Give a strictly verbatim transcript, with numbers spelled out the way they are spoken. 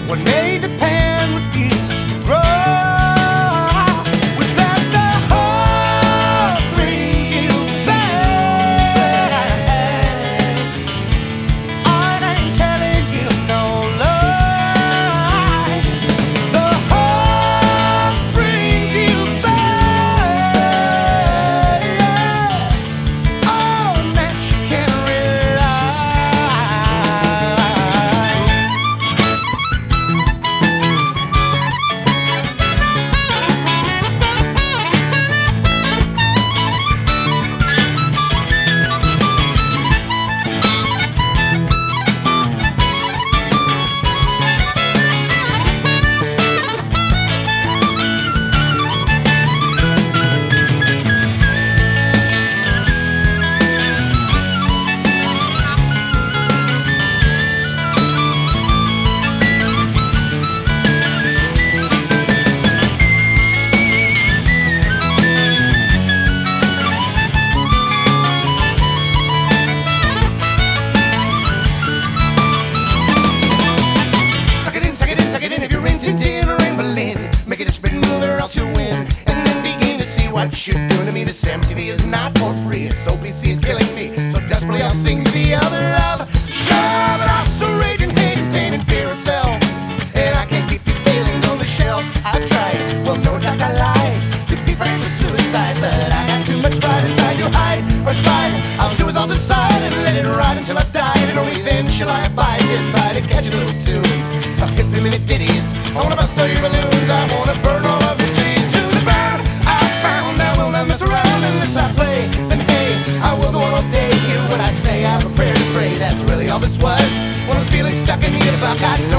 What made the pan refuse to grow? Was that the heart brings you back? I ain't telling you no lie. The heart brings you back on that you can you'll win, and then begin to see what you're doing to me. This M T V is not for free. It's O P C is killing me. So desperately I'll sing the other love. Sure, but I'm so raging, hating, pain, and fear itself. And I can't keep these feelings on the shelf. I've tried, well, no doubt I lied. Could be friends with suicide, but I got too much pride inside to hide or slide. I'll do as I'll decide and let it ride until I've died. And only then shall I abide this try to catch little tunes of fifty minute ditties. I wanna bust all your balloons. I wanna burn all of your cities to the ground. I found I will not mess around unless I play. Then hey, I will go on all day. Hear what I say. I have a prayer to pray. That's really all this was. When I'm feeling stuck in the if I got